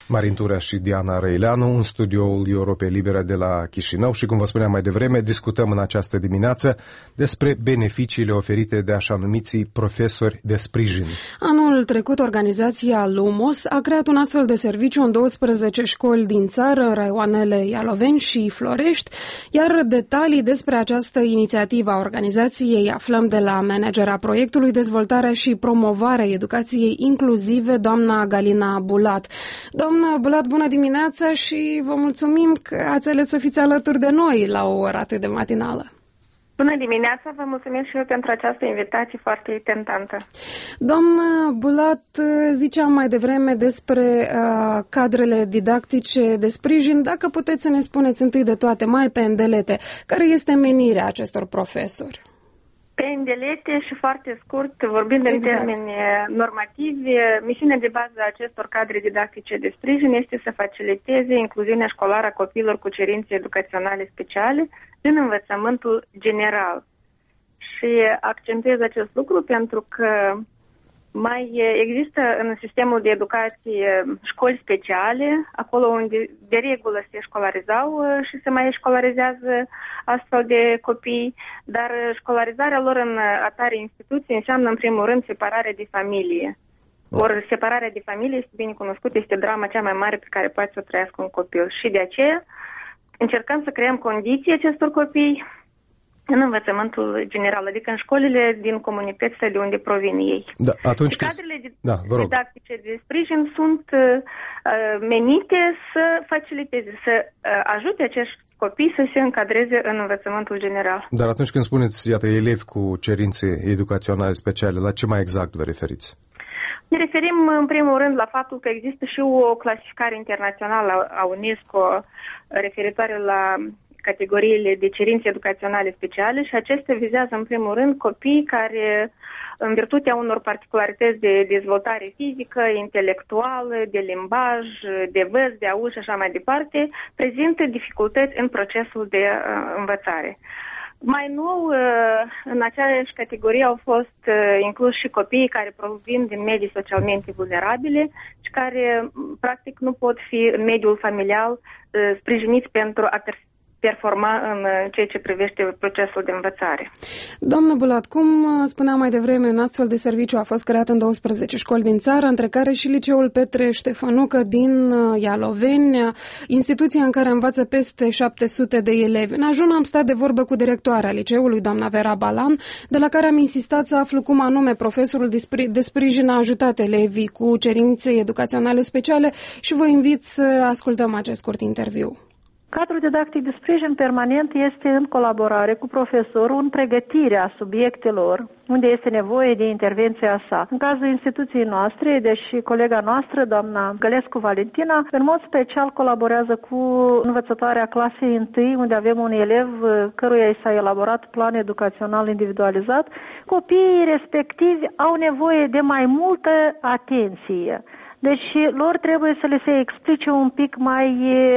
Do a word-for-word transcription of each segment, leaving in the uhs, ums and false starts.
Marin Turea și Diana Răileanu în studioul Europei Libere de la Chișinău și, cum vă spuneam mai devreme, discutăm în această dimineață despre beneficiile oferite de așa numiții profesori de sprijin. Anul trecut, organizația Lumos a creat un astfel de serviciu în douăsprezece școli din țară, în raioanele Ialoveni și Florești, iar detalii despre această inițiativă a organizației aflăm de la managera proiectului Dezvoltarea și Promovarea Educației Inclusive, doamna Galina Bulat. Doamna Bulat, bună dimineața și vă mulțumim că ați ales să fiți alături de noi la o oră atât de matinală. Bună dimineața, vă mulțumim și eu pentru această invitație foarte tentantă. Doamna Bulat, ziceam mai devreme despre uh, cadrele didactice de sprijin. Dacă puteți să ne spuneți întâi de toate, mai pe îndelete, care este menirea acestor profesori? Pe îndelete și foarte scurt, vorbind exact. în termeni normativi, misiunea de bază a acestor cadre didactice de sprijin este să faciliteze incluziunea școlară a copiilor cu cerințe educaționale speciale în învățământul general. Și accentuez acest lucru pentru că mai există în sistemul de educație școli speciale, acolo unde de regulă se școlarizau și se mai școlarizează astfel de copii, dar școlarizarea lor în atare instituții înseamnă în primul rând separarea de familie. Ori separarea de familie, este bine cunoscut, este drama cea mai mare pe care poate să o trăiască un copil. Și de aceea încercăm să creăm condiții acestor copii în învățământul general, adică în școlile din comunitățile de unde provin ei. Da, atunci când... Cadrele da, didactice de sprijin sunt uh, menite să faciliteze, să uh, ajute acești copii să se încadreze în învățământul general. Dar atunci când spuneți, iată, elevi cu cerințe educaționale speciale, la ce mai exact vă referiți? Ne referim în primul rând la faptul că există și o clasificare internațională a UNESCO referitoare la categoriile de cerințe educaționale speciale și acestea vizează în primul rând copii care, în virtutea unor particularități de dezvoltare fizică, intelectuală, de limbaj, de văz, de auz și așa mai departe, prezintă dificultăți în procesul de uh, învățare. Mai nou, uh, în aceeași categorie au fost uh, incluși și copiii care provin din medii socialmente vulnerabile și care, practic, nu pot fi în mediul familial uh, sprijiniți pentru a performa în ceea ce privește procesul de învățare. Doamnă Bulat, cum spuneam mai devreme, un astfel de serviciu a fost creat în douăsprezece școli din țară, între care și Liceul Petre Ștefănucă din Ialoveni, instituția în care învață peste șapte sute de elevi. În ajun am stat de vorbă cu directoarea liceului, doamna Vera Balan, de la care am insistat să aflu cum anume profesorul de sprijin a ajutat elevii cu cerințe educaționale speciale și vă invit să ascultăm acest scurt interviu. Cadrul didactic de sprijin permanent este în colaborare cu profesorul în pregătirea subiectelor unde este nevoie de intervenția sa. În cazul instituției noastre, deși colega noastră, doamna Gălescu Valentina, în mod special colaborează cu învățătoarea clasei întâi, unde avem un elev căruia i s-a elaborat plan educațional individualizat. Copiii respectivi au nevoie de mai multă atenție. Deci lor trebuie să le se explice un pic mai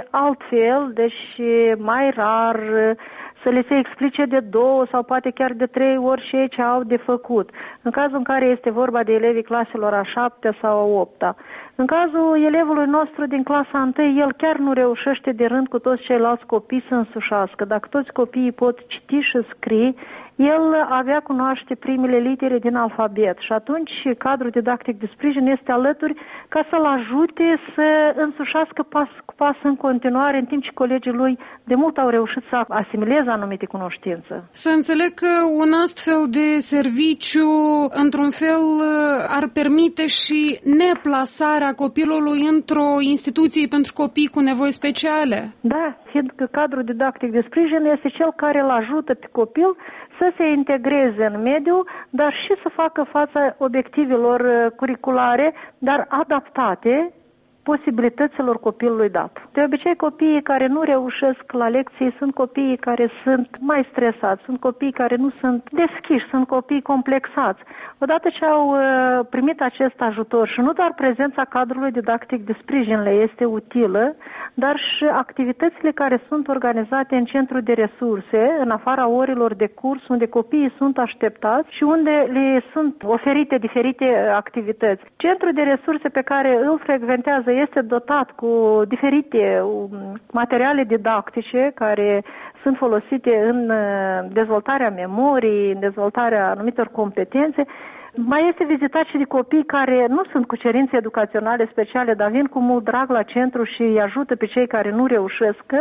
altfel, deci mai rar, să le se explice de două sau poate chiar de trei ori și ce au de făcut. În cazul în care este vorba de elevii claselor a șaptea sau a opta. În cazul elevului nostru din clasa întâi, el chiar nu reușește de rând cu toți ceilalți copii să însușească. Dacă toți copiii pot citi și scrie, el avea cunoaște primele litere din alfabet și atunci cadrul didactic de sprijin este alături ca să-l ajute să însușească pas cu pas în continuare, în timp ce colegii lui de mult au reușit să asimileze anumite cunoștințe. Să înțeleg că un astfel de serviciu, într-un fel, ar permite și neplasarea copilului într-o instituție pentru copii cu nevoi speciale. Da, fiindcă cadrul didactic de sprijin este cel care îl ajută pe copil să se integreze în mediu, dar și să facă față obiectivelor curriculare, dar adaptate posibilităților copilului dat. De obicei, copiii care nu reușesc la lecții sunt copiii care sunt mai stresați, sunt copiii care nu sunt deschiși, sunt copii complexați. Odată ce au primit acest ajutor și nu doar prezența cadrului didactic de sprijin le este utilă, dar și activitățile care sunt organizate în centru de resurse, în afara orilor de curs, unde copiii sunt așteptați și unde le sunt oferite diferite activități. Centrul de resurse pe care îl frecventează este dotat cu diferite materiale didactice care sunt folosite în dezvoltarea memoriei, în dezvoltarea anumitor competențe. Mai este vizitat și de copii care nu sunt cu cerințe educaționale speciale, dar vin cu mult drag la centru și îi ajută pe cei care nu reușesc în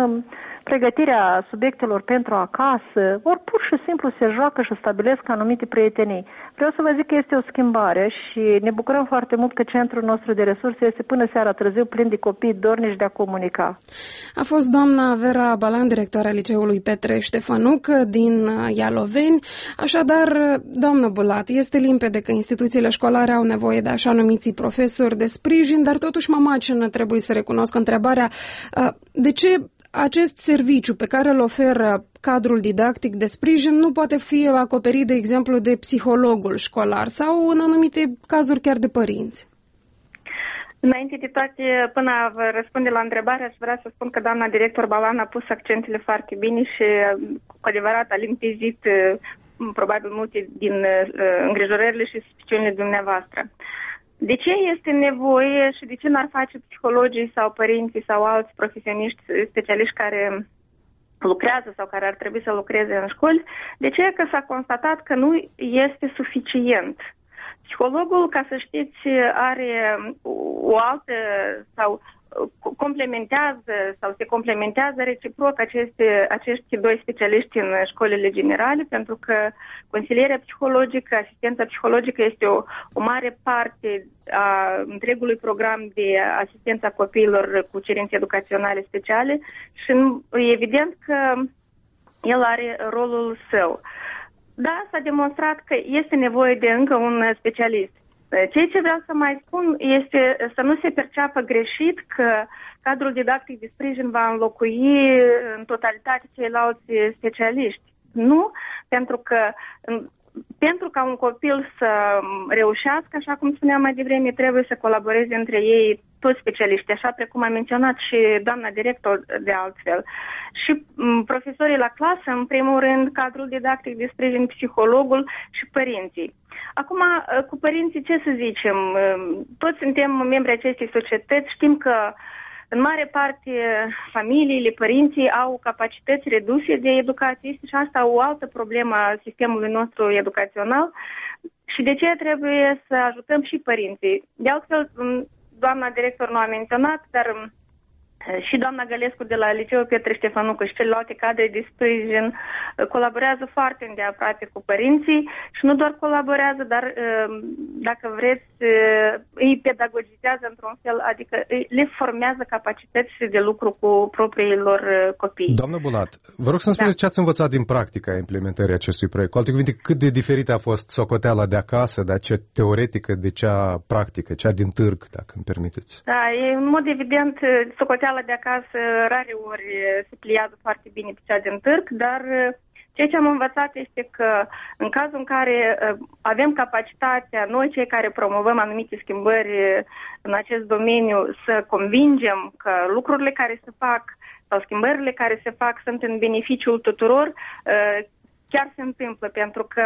pregătirea subiectelor pentru acasă, ori pur și simplu se joacă și stabilesc anumite prietenii. Vreau să vă zic că este o schimbare și ne bucurăm foarte mult că centrul nostru de resurse este până seara târziu plin de copii dornici de a comunica. A fost doamna Vera Balan, directoarea Liceului Petre Ștefănuc din Ialoveni. Așadar, doamnă Bulat, este limpede că instituțiile școlare au nevoie de așa numiții profesori de sprijin, dar totuși mă macină, trebuie să recunosc întrebarea, de ce acest serviciu pe care îl oferă cadrul didactic de sprijin nu poate fi acoperit, de exemplu, de psihologul școlar sau, în anumite cazuri, chiar de părinți? Înainte de toate, până a vă răspunde la întrebare, aș vrea să spun că doamna director Balan a pus accentele foarte bine și cu adevărat a limpezit probabil multe din îngrijorările și suspiciunile dumneavoastră. De ce este nevoie și de ce n-ar face psihologii sau părinții sau alți profesioniști specialiști care lucrează sau care ar trebui să lucreze în școli? De ce? Că s-a constatat că nu este suficient. Psihologul, ca să știți, are o altă sau complementează sau se complementează reciproc aceste, acești doi specialiști în școlile generale, pentru că consilierea psihologică, asistența psihologică este o, o mare parte a întregului program de asistență a copiilor cu cerințe educaționale speciale și e evident că el are rolul său. Da, s-a demonstrat că este nevoie de încă un specialist. Ceea ce vreau să mai spun este să nu se perceapă greșit că cadrul didactic de sprijin va înlocui în totalitate ceilalți specialiști. Nu, pentru că pentru ca un copil să reușească, așa cum spuneam mai devreme, trebuie să colaboreze între ei toți specialiștii, așa precum a menționat și doamna director de altfel. Și profesorii la clasă, în primul rând, cadrul didactic de sprijin, psihologul și părinții. Acum, cu părinții, ce să zicem? Toți suntem membri acestei societăți, știm că în mare parte familiile, părinții au capacități reduse de educație și asta o altă problemă a sistemului nostru educațional și de ce trebuie să ajutăm și părinții. De altfel, doamna director nu a menționat, dar și doamna Gălescu de la Liceul Petre Ștefănuc și celelalte cadre de sprijin colaborează foarte îndeaproape cu părinții și nu doar colaborează, dar dacă vreți îi pedagogizează într-un fel, adică le formează capacități de lucru cu propriilor copii. Doamnă Bulat, vă rog să-mi spuneți da. Ce ați învățat din practica implementării acestui proiect. Cu alte cuvinte, cât de diferită a fost socoteala de acasă, de cea teoretică, de cea practică, cea din târg, dacă îmi permiteți. Da, e în mod evident socoteala de acasă rare ori se pliază foarte bine pe cea din târg, dar ceea ce am învățat este că în cazul în care avem capacitatea, noi cei care promovăm anumite schimbări în acest domeniu, să convingem că lucrurile care se fac sau schimbările care se fac sunt în beneficiul tuturor, chiar se întâmplă, pentru că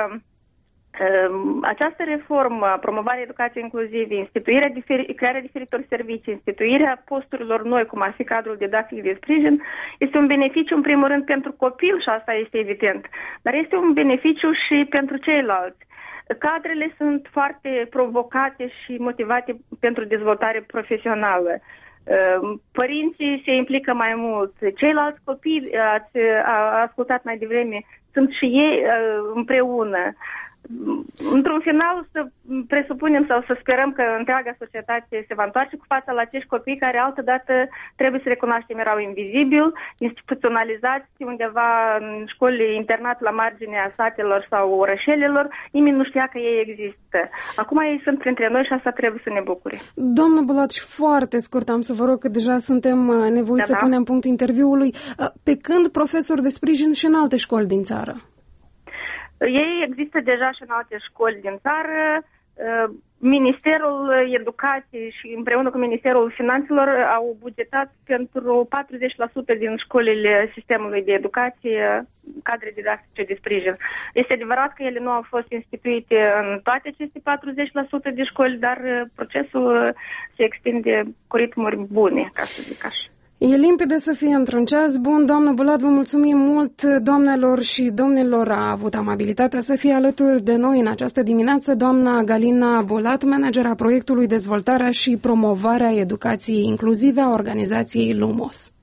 această reformă, promovarea educației inclusive, instituirea diferi, crearea diferitor servicii, instituirea posturilor noi, cum ar fi cadrul didactic de sprijin, este un beneficiu în primul rând pentru copil și asta este evident, dar este un beneficiu și pentru ceilalți. Cadrele sunt foarte provocate și motivate pentru dezvoltare profesională. Părinții se implică mai mult. Ceilalți copii, ați ascultat mai devreme, sunt și ei împreună. Într-un final, să presupunem sau să sperăm că întreaga societate se va întoarce cu fața la acești copii care altădată, trebuie să recunoaștem, erau invizibili, instituționalizați undeva în școli internat la marginea satelor sau orășelelor, nimeni nu știa că ei există. Acum ei sunt printre noi și asta trebuie să ne bucure. Doamnă Bulat, și foarte scurt am să vă rog că deja suntem nevoiți da, să da. punem punct interviului. Pe când profesori de sprijin și în alte școli din țară? Ei există deja și în alte școli din țară. Ministerul Educației și împreună cu Ministerul Finanțelor au bugetat pentru patruzeci la sută din școlile sistemului de educație cadre didactice de sprijin. Este adevărat că ele nu au fost instituite în toate aceste patruzeci la sută de școli, dar procesul se extinde cu ritmuri bune, ca să zic așa. E limpede să fie într-un ceas bun. Doamnă Bulat, vă mulțumim mult, doamnelor și domnilor. A avut amabilitatea să fie alături de noi în această dimineață doamna Galina Bulat, managera proiectului Dezvoltarea și Promovarea Educației Inclusive a organizației LUMOS.